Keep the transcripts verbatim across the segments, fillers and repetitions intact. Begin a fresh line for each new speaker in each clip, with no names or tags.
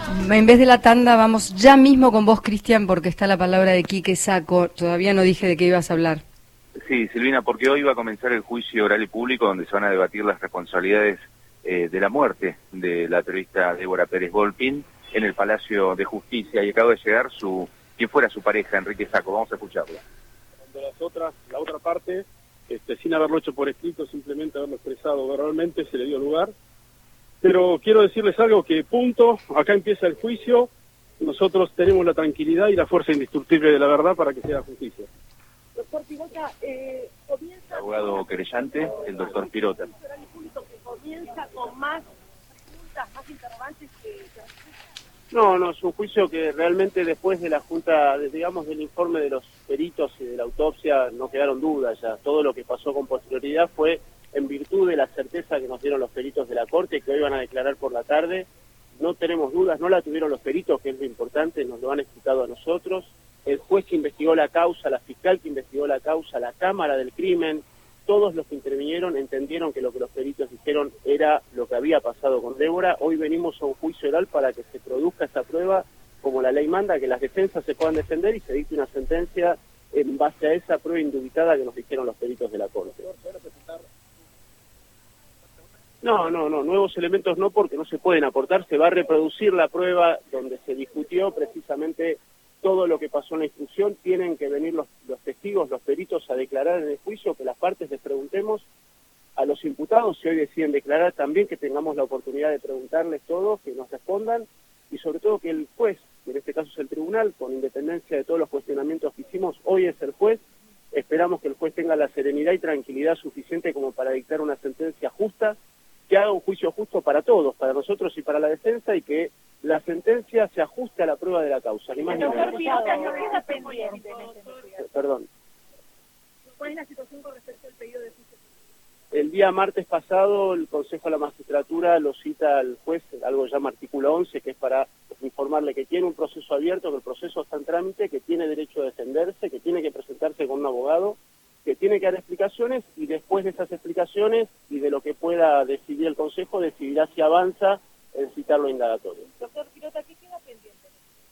En vez de la tanda, vamos ya mismo con vos, Cristian, porque está la palabra de Quique Sacco. Todavía no dije de qué ibas a hablar.
Sí, Silvina, porque hoy va a comenzar el juicio oral y público donde se van a debatir las responsabilidades eh, de la muerte de la periodista Débora Pérez Volpin en el Palacio de Justicia. Y acaba de llegar su quien fuera su pareja, Enrique Sacco. Vamos a escucharla.
De las otras, la otra parte, este, sin haberlo hecho por escrito, simplemente haberlo expresado verbalmente, se le dio lugar. Pero quiero decirles algo que, punto, acá empieza el juicio, nosotros tenemos la tranquilidad y la fuerza indestructible de la verdad para que sea justicia.
Doctor Pirota, eh, comienza...
El abogado querellante, el doctor Pirota.
El público que comienza con más preguntas, más interrogantes que...
No, no, es un juicio que realmente después de la junta, de, digamos, del informe de los peritos y de la autopsia, no quedaron dudas ya. Todo lo que pasó con posterioridad fue en virtud de la certeza que nos dieron los peritos de la Corte, que hoy van a declarar por la tarde. No tenemos dudas, no la tuvieron los peritos, que es lo importante, nos lo han explicado a nosotros. El juez que investigó la causa, la fiscal que investigó la causa, la Cámara del Crimen, todos los que intervinieron entendieron que lo que los peritos dijeron era lo que había pasado con Débora. Hoy venimos a un juicio oral para que se produzca esa prueba, como la ley manda, que las defensas se puedan defender y se dicte una sentencia en base a esa prueba indubitada que nos dijeron los peritos de la Corte. No, no, no, nuevos elementos no, porque no se pueden aportar. Se va a reproducir la prueba donde se discutió precisamente todo lo que pasó en la instrucción. Tienen que venir los, los testigos, los peritos a declarar en el juicio, que las partes les preguntemos a los imputados, si hoy deciden declarar también, que tengamos la oportunidad de preguntarles todos, que nos respondan, y sobre todo que el juez, que en este caso es el tribunal, con independencia de todos los cuestionamientos que hicimos, hoy es el juez. Esperamos que el juez tenga la serenidad y tranquilidad suficiente como para dictar una sentencia justa, que haga un juicio justo para todos, para nosotros y para la defensa, y que la sentencia se ajuste a la prueba de la causa, ni más ni menos. Perdón.
¿Cuál es la situación con respecto al pedido de juicio?
El día martes pasado el Consejo de la Magistratura lo cita al juez, algo que se llama artículo once, que es para informarle que tiene un proceso abierto, que el proceso está en trámite, que tiene derecho a defenderse, que tiene que presentarse con un abogado, que tiene que dar explicaciones, y después de esas explicaciones y de lo que pueda decidir el Consejo, decidirá si avanza en citarlo indagatorio.
Doctor Pirota, ¿qué queda pendiente?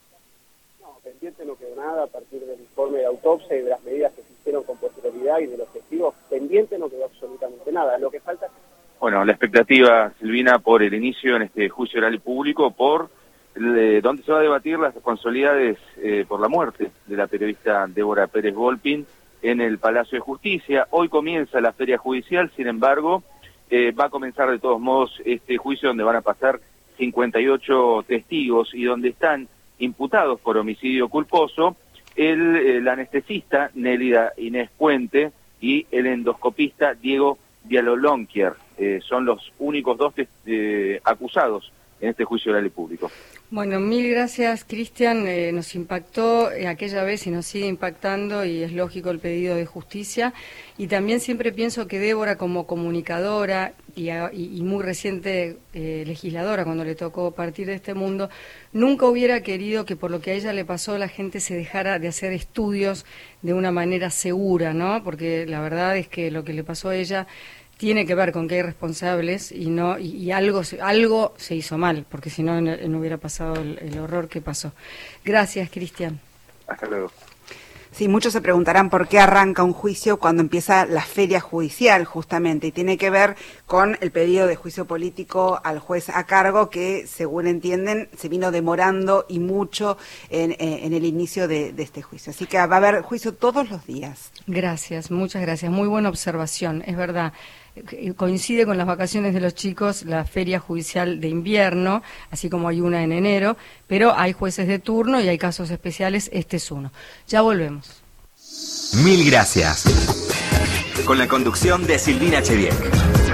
No, pendiente no quedó nada a partir del informe de autopsia y de las medidas que se hicieron con posterioridad y de los testigos. Pendiente no quedó absolutamente nada. Lo que falta...
Bueno, la expectativa, Silvina, por el inicio en este juicio oral y público, por eh, donde se va a debatir las responsabilidades eh, por la muerte de la periodista Débora Pérez Volpin en el Palacio de Justicia. Hoy comienza la feria judicial, sin embargo, eh, va a comenzar de todos modos este juicio donde van a pasar cincuenta y ocho testigos y donde están imputados por homicidio culposo el, el anestesista Nélida Inés Puente y el endoscopista Diego Dialolonquier. Eh, son los únicos dos eh, acusados en este juicio oral y público.
Bueno, mil gracias, Cristian. Eh, nos impactó eh, aquella vez y nos sigue impactando, y es lógico el pedido de justicia. Y también siempre pienso que Débora, como comunicadora y, y, y muy reciente eh, legisladora, cuando le tocó partir de este mundo, nunca hubiera querido que por lo que a ella le pasó la gente se dejara de hacer estudios de una manera segura, ¿no? Porque la verdad es que lo que le pasó a ella tiene que ver con que hay responsables y no y, y algo algo se hizo mal, porque si no, no, no hubiera pasado el, el horror que pasó. Gracias, Cristian.
Hasta luego.
Sí, muchos se preguntarán por qué arranca un juicio cuando empieza la feria judicial, justamente, y tiene que ver con el pedido de juicio político al juez a cargo, que, según entienden, se vino demorando y mucho en, en el inicio de, de este juicio. Así que va a haber juicio todos los días.
Gracias, muchas gracias. Muy buena observación, es verdad. Coincide con las vacaciones de los chicos la feria judicial de invierno, así como hay una en enero, pero hay jueces de turno y hay casos especiales, este es uno. Ya volvemos.
Mil gracias. Con la conducción de Silvina Chediek.